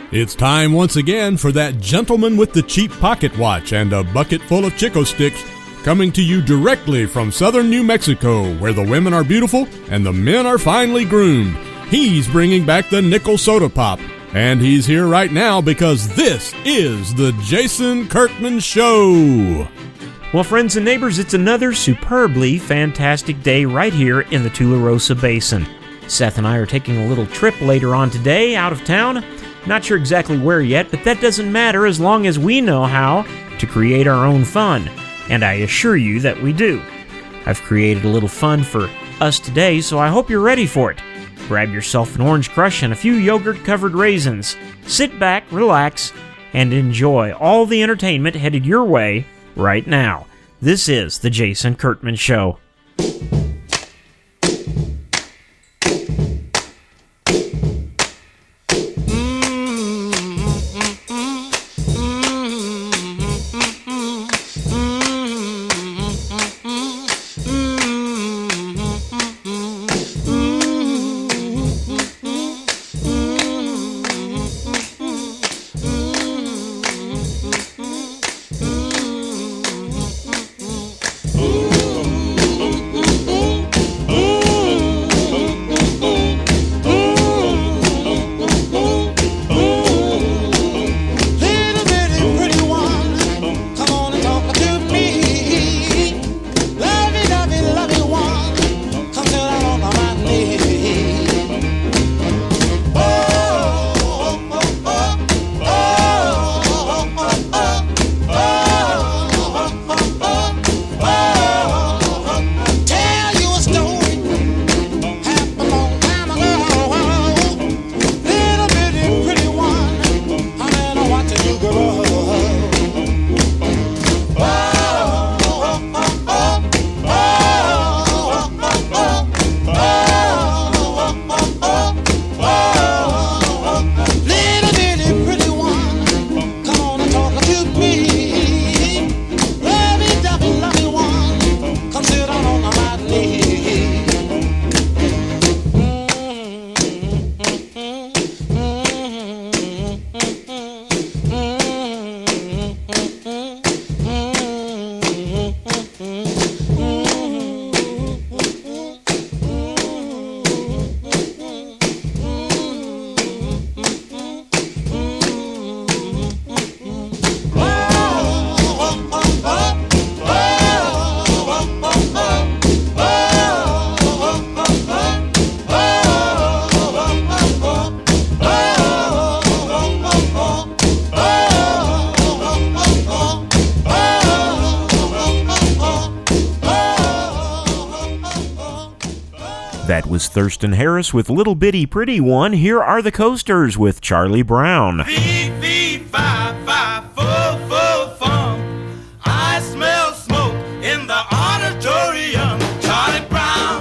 It's time once again for that gentleman with the cheap pocket watch and a bucket full of Chico sticks, coming to you directly from southern New Mexico, where the women are beautiful and the men are finely groomed. He's bringing back the nickel soda pop, and he's here right now because this is the Jason Kirkman Show. Well, friends and neighbors, it's another superbly fantastic day right here in the Tularosa Basin. Seth and I are taking a little trip later on today out of town. Not sure exactly where yet, but that doesn't matter as long as we know how to create our own fun. And I assure you that we do. I've created a little fun for us today, so I hope you're ready for it. Grab yourself an Orange Crush and a few yogurt-covered raisins. Sit back, relax, and enjoy all the entertainment headed your way right now. This is The Jason Kirkman Show. That was Thurston Harris with Little Bitty Pretty One. Here are the Coasters with Charlie Brown. Fee, fi, fi, fo, fo, fum. I smell smoke in the auditorium. Charlie Brown,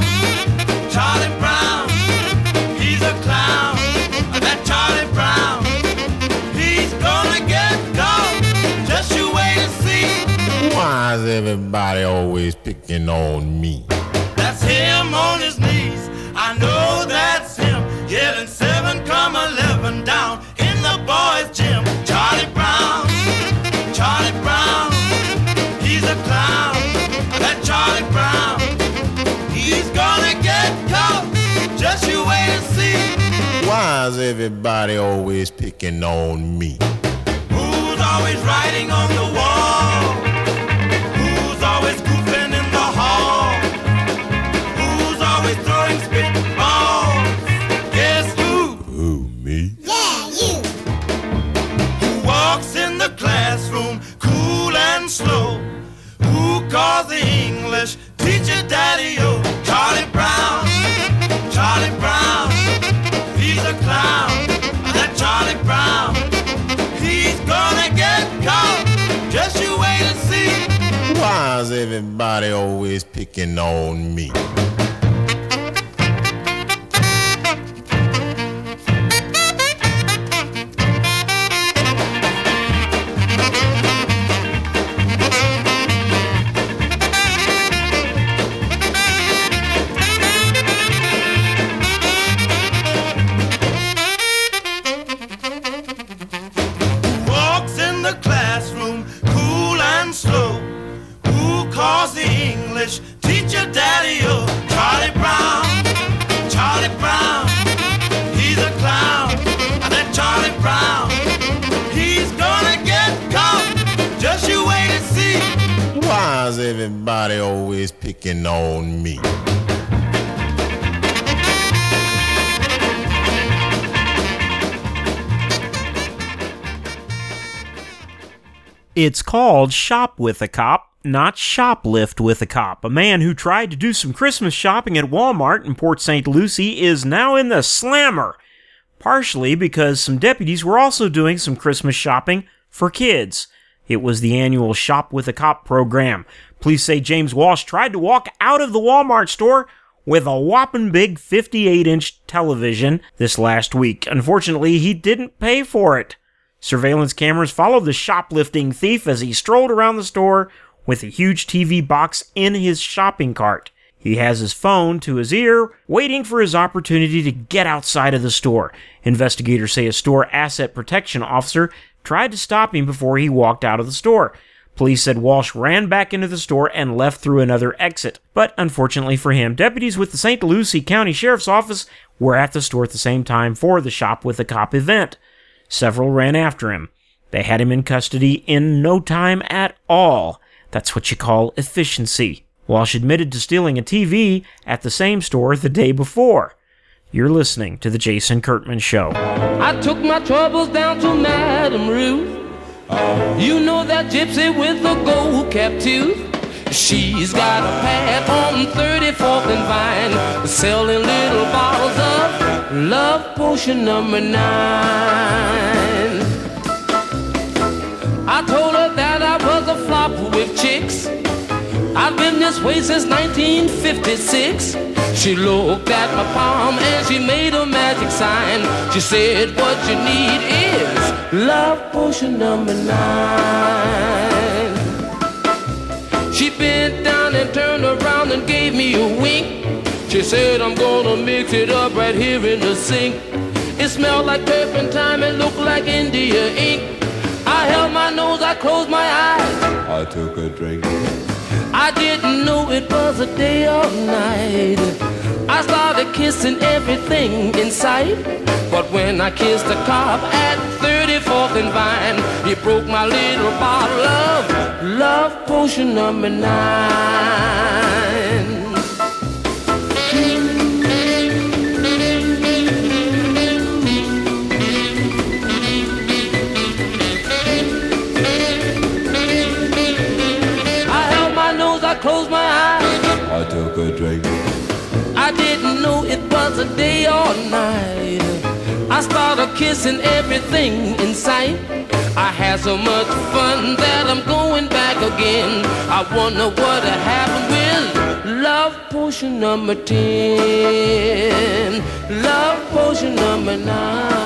he's a clown. That Charlie Brown, he's gonna get caught. Just you wait and see. Why is everybody always picking on me? That's him on his knees. I know that's him. Yelling 7,11 down in the boys' gym. Charlie Brown, he's a clown. That Charlie Brown, he's gonna get caught. Just you wait and see. Why is everybody always picking on me? Who's always writing on the wall? Who's always goofing in the hall? Who's always throwing spitballs? Guess who? Who, me? Yeah, you. Who walks in the classroom cool and slow? Who calls the English teacher daddy-o? Charlie Brown, he's a clown. That Charlie Brown, he's gonna get caught. Just you wait and see. Why is everybody always picking on me? English teacher, daddy, oh, Charlie Brown. Charlie Brown, he's a clown. That Charlie Brown, he's gonna get caught. Just you wait and see. Why is everybody always picking on me? It's called Shop with a Cop, not Shoplift with a Cop. A man who tried to do some Christmas shopping at Walmart in Port St. Lucie is now in the slammer, partially because some deputies were also doing some Christmas shopping for kids. It was the annual Shop with a Cop program. Police say James Walsh tried to walk out of the Walmart store with a whopping big 58-inch television this last week. Unfortunately, he didn't pay for it. Surveillance cameras followed the shoplifting thief as he strolled around the store with a huge TV box in his shopping cart. He has his phone to his ear, waiting for his opportunity to get outside of the store. Investigators say a store asset protection officer tried to stop him before he walked out of the store. Police said Walsh ran back into the store and left through another exit. But unfortunately for him, deputies with the St. Lucie County Sheriff's Office were at the store at the same time for the Shop with a Cop event. Several ran after him. They had him in custody in no time at all. That's what you call efficiency. Walsh admitted to stealing a TV at the same store the day before. You're listening to The Jason Kurtman Show. I took my troubles down to Madame Ruth. You know that gypsy with the gold cap tooth. She's got a pad on 34th and Vine, selling little bottles of Love Potion number 9. I told her that I was a flop with chicks. I've been this way since 1956. She looked at my palm and she made a magic sign. She said, what you need is Love Potion number 9. She bent down and turned around and gave me a wink. She said, I'm gonna mix it up right here in the sink. It smelled like turpentine and looked like India ink. I held my nose, I closed my eyes. I took a drink. I didn't know it was a day or night. I started kissing everything in sight. But when I kissed a cop at 34th and Vine, he broke my little bottle of Love Potion number 9. I held my nose, I closed my eyes. I took a drink. I didn't know it was a day or night. I started kissing everything in sight. I had so much fun that I'm going back again. I wonder what happened with Love Potion number 10. Love Potion number 9.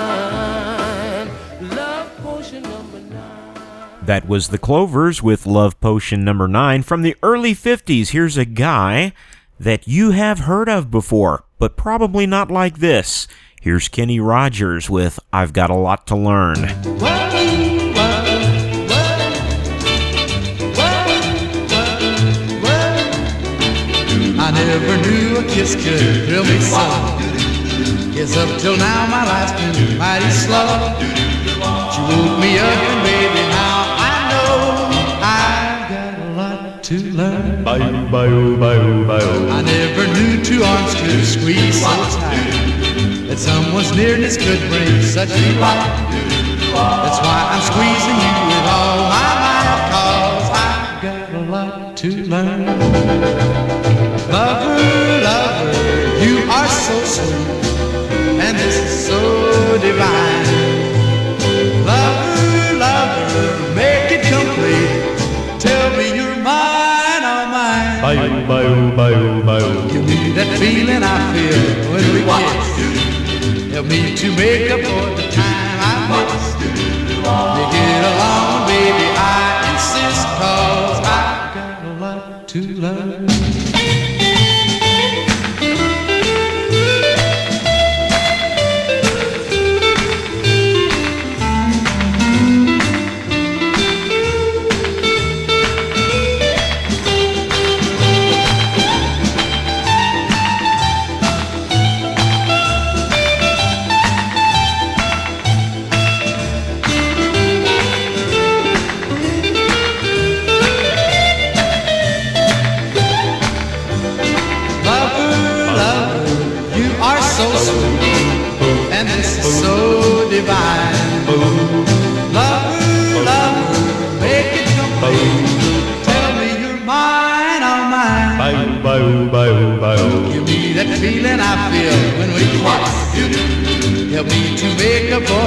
Love Potion number 9. That was the Clovers with Love Potion number 9 from the early 50s. Here's a guy that you have heard of before, but probably not like this. Here's Kenny Rogers with I've Got a Lot to Learn. I never knew a kiss could thrill me so. Guess up till now my life's been mighty slow. She woke me up and baby now I know I've got a lot to learn. I never knew two arms could squeeze so tight, that someone's nearness could bring such delight. That's why I'm squeezing you with all my might, 'cause I've got a lot to learn. Lover, lover, you are so sweet, and this is so divine. Lover, lover, make it complete. Tell me you're mine, oh mine. Give me that feeling I feel when we kiss. Help me to make up for the time I missed. Make it along, baby, I insist, 'cause I've got a lot to learn.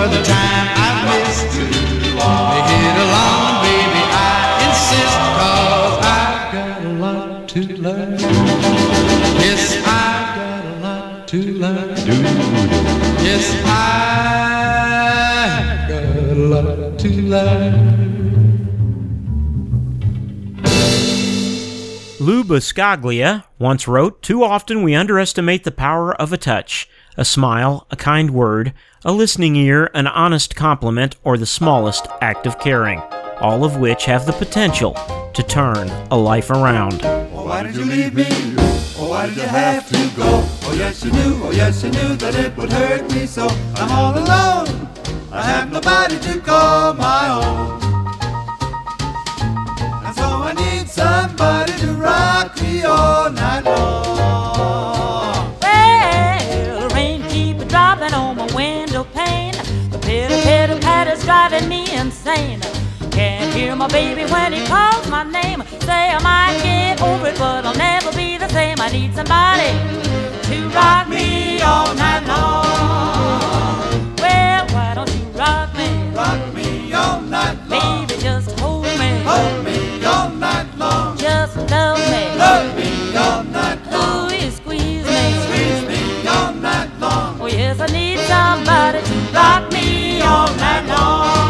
for the time I've missed. Make it along, baby, I insist, 'cause I've got a lot to learn. Yes, I've got a lot to learn. Yes, I've got a lot to learn. Lou Buscaglia once wrote, "Too often we underestimate the power of a touch, a smile, a kind word, a listening ear, an honest compliment, or the smallest act of caring, all of which have the potential to turn a life around." Oh, why did you leave me? Oh, why did you have to go? Oh, yes, you knew that it would hurt me so. I'm all alone. I have nobody to call my own. And so I need somebody to rock me all night long. Well, the rain keeps dropping on my window pane. The pitter-patter-patter's driving me insane. Can't hear my baby when he calls my name. Say I might get over it, but I'll never be the same. I need somebody to rock me all night long. Well, why don't you rock me? Rock me all night long. Baby, just hold me. Hold me all night long. Just love me. Love me all night long. Ooh, you squeeze me. Squeeze me all night long. Oh, yes, I need somebody to rock me all night long.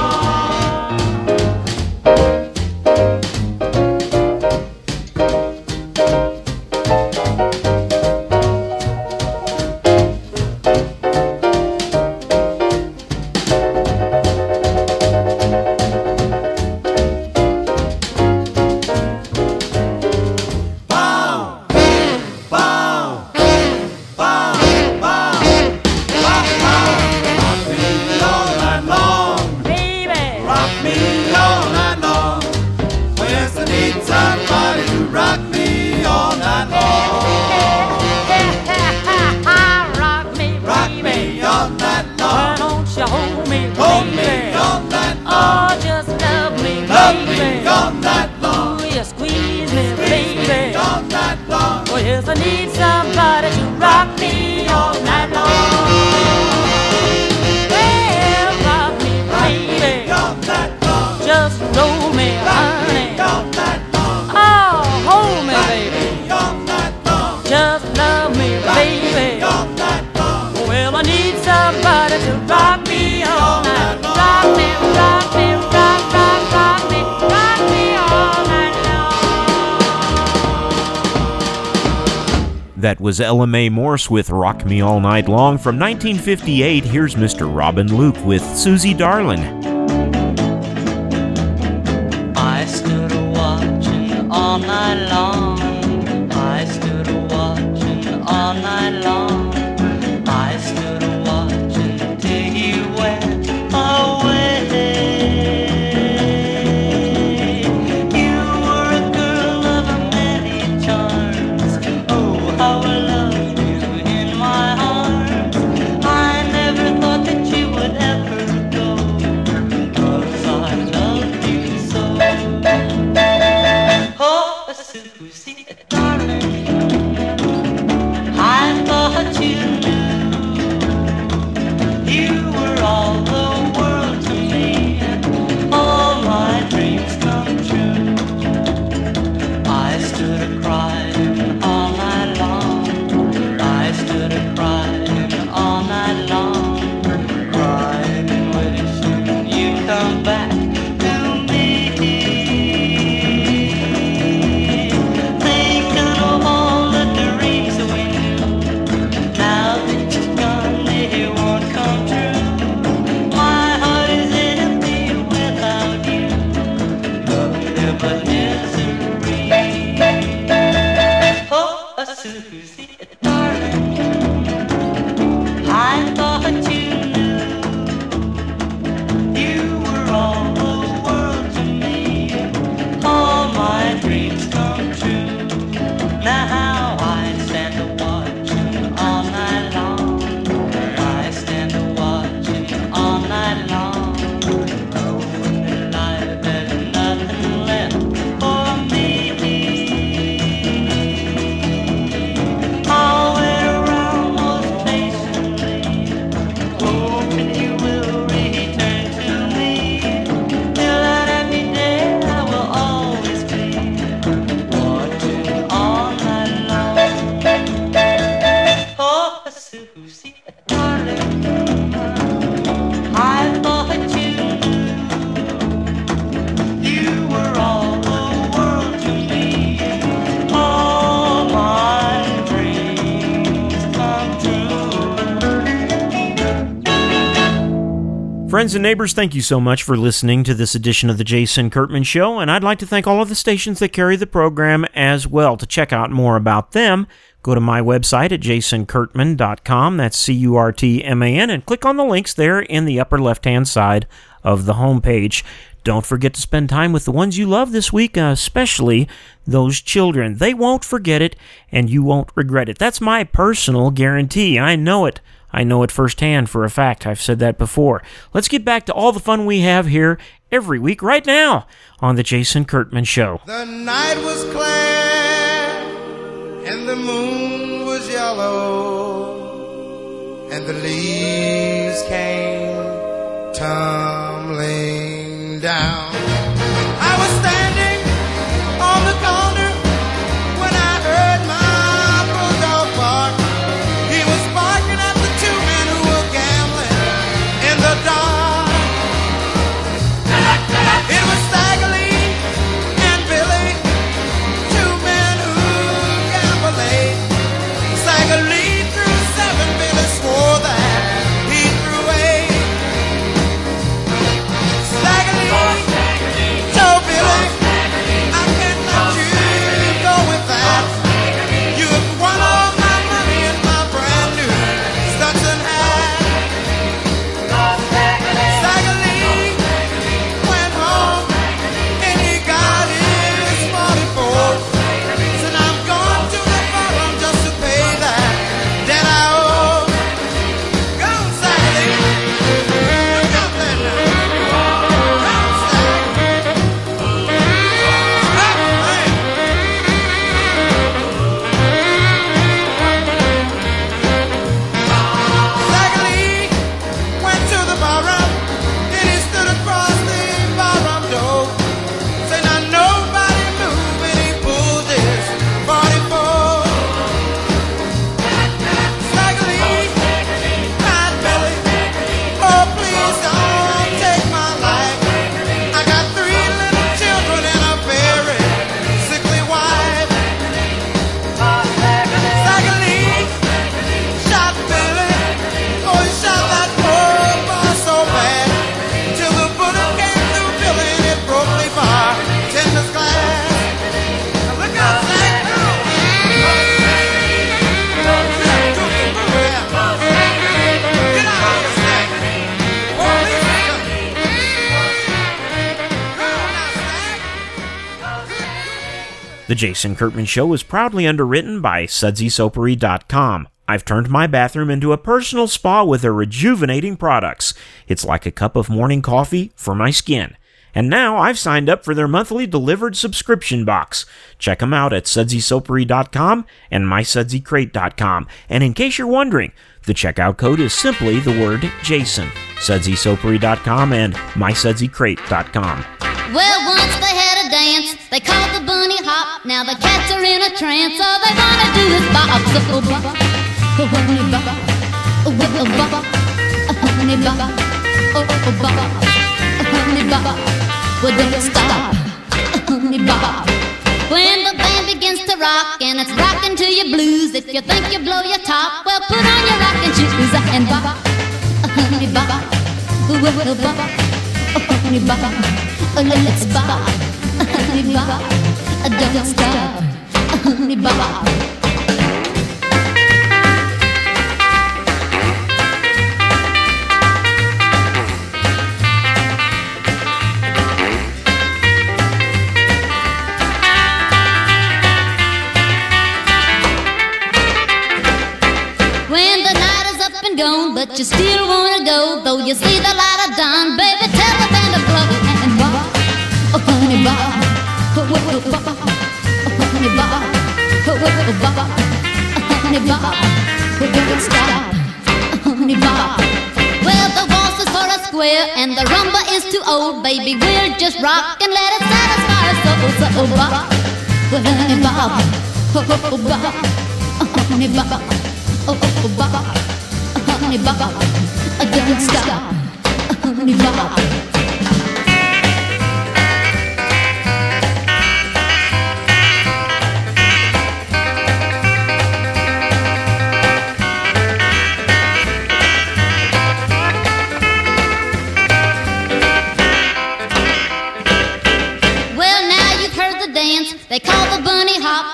That was Ella Mae Morse with Rock Me All Night Long. From 1958, here's Mr. Robin Luke with Susie Darlin'. I stood watching all night long. I stood watching all night long. I stood watching till you went away. You were a girl of many charms. Oh, how I loved you in my arms. I never thought that you would ever go, 'cause I loved you so. Oh, Susie. Friends and neighbors, thank you so much for listening to this edition of the Jason Kurtman Show, and I'd like to thank all of the stations that carry the program as well. To check out more about them, go to my website at jasonkurtman.com, that's CURTMAN, and click on the links there in the upper left-hand side of the homepage. Don't forget to spend time with the ones you love this week, especially those children. They won't forget it, and you won't regret it. That's my personal guarantee. I know it. I know it firsthand for a fact. I've said that before. Let's get back to all the fun we have here every week right now on The Jason Kurtman Show. The night was clear and the moon was yellow and the leaves came tumbling down. I was standing on the corner when I heard my bulldog bark. He was barking at the two men who were gambling in the dark. It was Stagger Lee and Billy, two men who gambled late. Stagger Lee threw 7, Billy swore that he threw 8. Stagger Lee told Billy, I can't let you go with that. You've won all my money and my brand new Stetson hat. Stagger Lee went home and he got his 44. Said I'm going to the bottom just to pay that debt I owe. Go Stagger Lee, look out there now. Go Stagger. Stagger Lee went to the barroom, then he stood across the barroom door. Said now nobody move, and he pulled his 44. Stagger Lee cried Billy, oh please don't take my life. I got 3 little children and a very sickly wife. Stagger Lee shot Billy, oh he shot that poor boy so bad, till the bullet came through Billy and it broke the bartender's glass. Now look out, Stagger! Get out of here, Stagger! Police are coming. Come on now, Stagger! The Jason Kurtman Show is proudly underwritten by SudsySoapery.com. I've turned my bathroom into a personal spa with their rejuvenating products. It's like a cup of morning coffee for my skin. And now I've signed up for their monthly delivered subscription box. Check them out at SudsySoapery.com and MySudsyCrate.com. And in case you're wondering, the checkout code is simply the word Jason. SudsySoapery.com and MySudsyCrate.com. Well, once they had a dance, they called the bunny hop. Now the cats are in a trance, all they wanna do is bop. So bop, oh honey bop, oh bop, oh honey bop, oh bop, oh honey bop. Well, don't stop, oh honey bop. When the band begins to rock and it's rocking to your blues, if you think you blow your top, well put on your rocking shoes and bop, oh honey bop, oh bop, oh honey bop. Let's bop, honey bop, don't stop, honey bop. When the night is up and gone, but you still wanna go, though you see the light of dawn, baby, tell the band to blow and bop, oh honey bop, oh bop, oh honey bop, oh bop, oh honey bop, oh don't stop, oh honey bop. Well, the waltz is for a square and the rumba is too old, baby, we'll just rock and let it satisfy our souls. So bop, oh honey bop, oh bop, oh honey bop, oh bop, oh honey bop, don't stop, oh honey bop.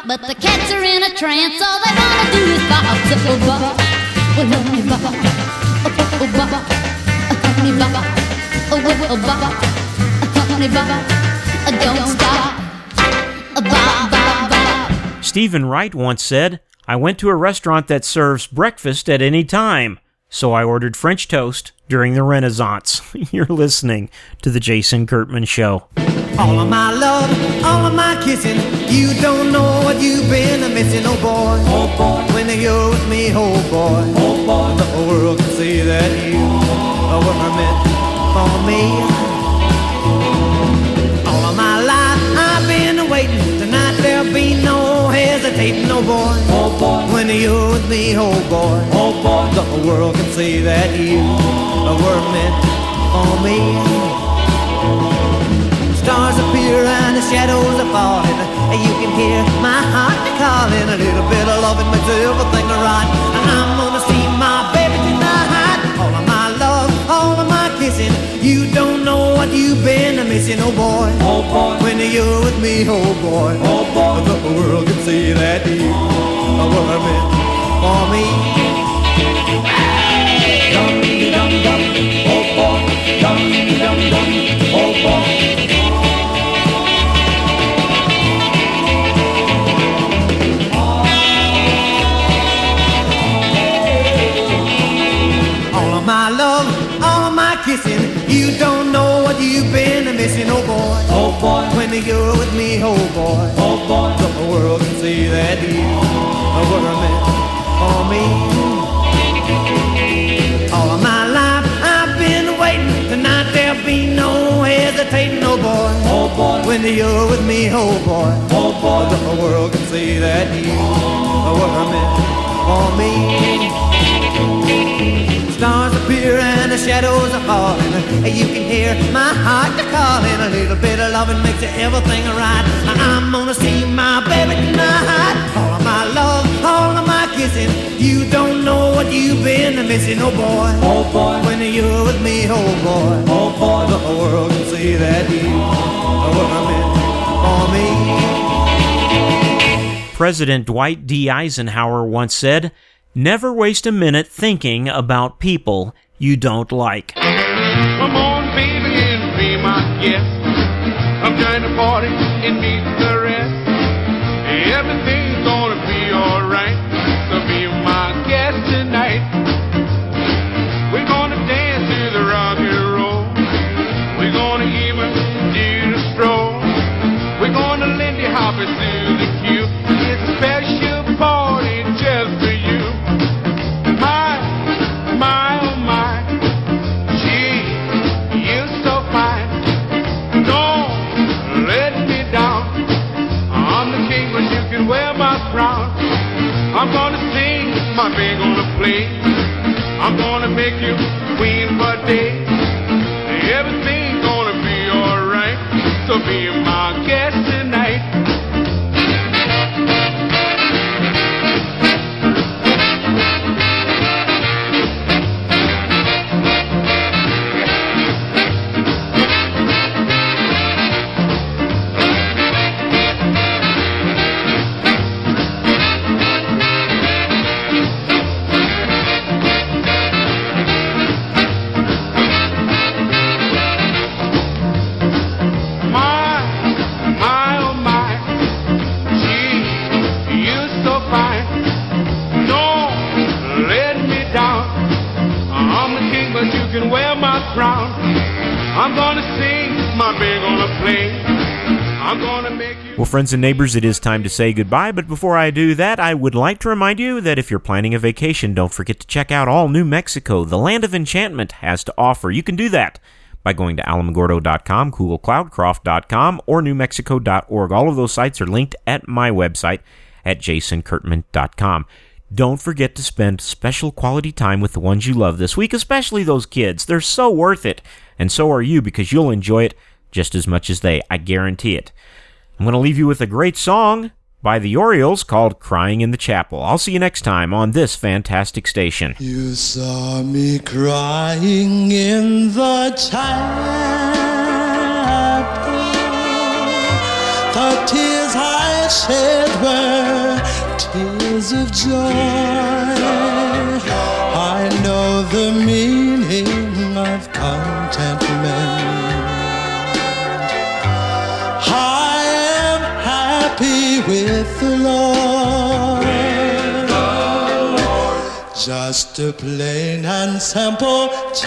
but the cats are in a trance. All they wanna do is bop. Oh, bop. Oh, honey, bop. Oh, bop. Honey, bop. Oh, bop. Honey, bop. Don't stop. Bop, bop, bop. Stephen Wright once said, "I went to a restaurant that serves breakfast at any time, so I ordered French toast during the Renaissance." You're listening to The Jason Kurtman Show. All of my love, all of my kissing, you don't know what you've been missing, oh boy. Oh boy, when you're with me, oh boy. Oh boy, the whole world can see that you were meant for me. All of my life I've been waiting, tonight there'll be no hesitating, oh boy. Oh boy, when you're with me, oh boy. Oh boy, the whole world can see that you were meant for me. Stars appear and the shadows are falling, and you can hear my heart calling. A little bit of loving makes everything right, and I'm gonna see my baby tonight. All of my love, all of my kissing, you don't know what you've been missing, oh boy. Oh boy, when you're with me, oh boy. Oh boy, the world can see that you were meant for me. Dum dum dum, oh boy, dum dum dum, oh boy. My love, all my kissing, you don't know what you've been missing, oh boy. Oh boy, when you're with me, oh boy. Oh boy, the world can see that you were meant for me. All of my life I've been waiting, tonight there'll be no hesitating, oh boy. Oh boy, when you're with me, oh boy. Oh boy, the world can see that you were meant for me. Stars appear and the shadows are falling, you can hear my heart calling. A little bit of loving makes everything right. I'm gonna see my baby tonight. All of my love, all of my kissing, you don't know what you've been missing, oh boy. Oh boy, when you're with me, oh boy. Oh boy, the whole world can see that you were meant for me. President Dwight D. Eisenhower once said, "Never waste a minute thinking about people you don't like." Come on, baby, and be my guest. I'm trying to party and meet the rest. Everything's gonna be alright, so be my guest tonight. We're gonna dance to the rock and roll. We're gonna even do the stroll. We're gonna Lindy Hop it to the cube. It's a special party just for you. My, oh my, gee, you're so fine. Don't let me down. I'm the king, but you can wear my crown. I'm gonna sing, my band gonna play. I'm gonna make you queen for a day. Everything's gonna be alright, so be my guest tonight. Well, friends and neighbors, it is time to say goodbye, but before I do that, I would like to remind you that if you're planning a vacation, don't forget to check out all New Mexico, the land of enchantment, has to offer. You can do that by going to alamogordo.com, kugelcloudcroft.com, or newmexico.org. All of those sites are linked at my website at jasonkirtman.com. Don't forget to spend special quality time with the ones you love this week, especially those kids. They're so worth it, and so are you, because you'll enjoy it just as much as they. I guarantee it. I'm going to leave you with a great song by the Orioles called Crying in the Chapel. I'll see you next time on this fantastic station. You saw me crying in the chapel, the tears I shed were tears of joy. I know the meaning of contentment. I am happy with the Lord. Just a plain and simple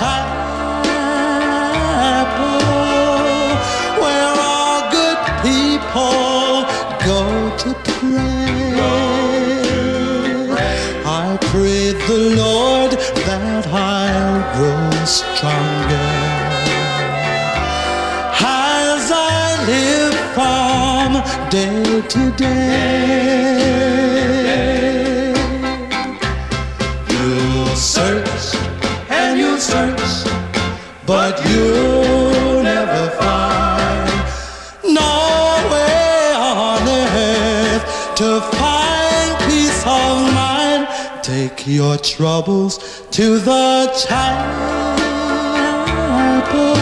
chapel where all good people go to pray. I pray the Lord that I'll grow stronger as I live from day to day. You'll search and you'll search, but you'll never find no way on earth to find peace of mind. Take your troubles to the chapel.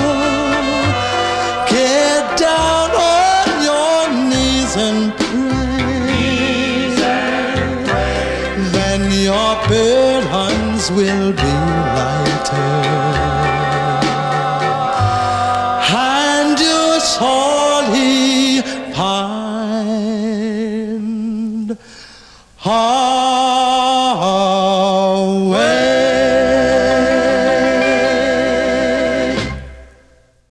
Get down on your knees and pray. Then your burdens will be lighter, and you'll surely find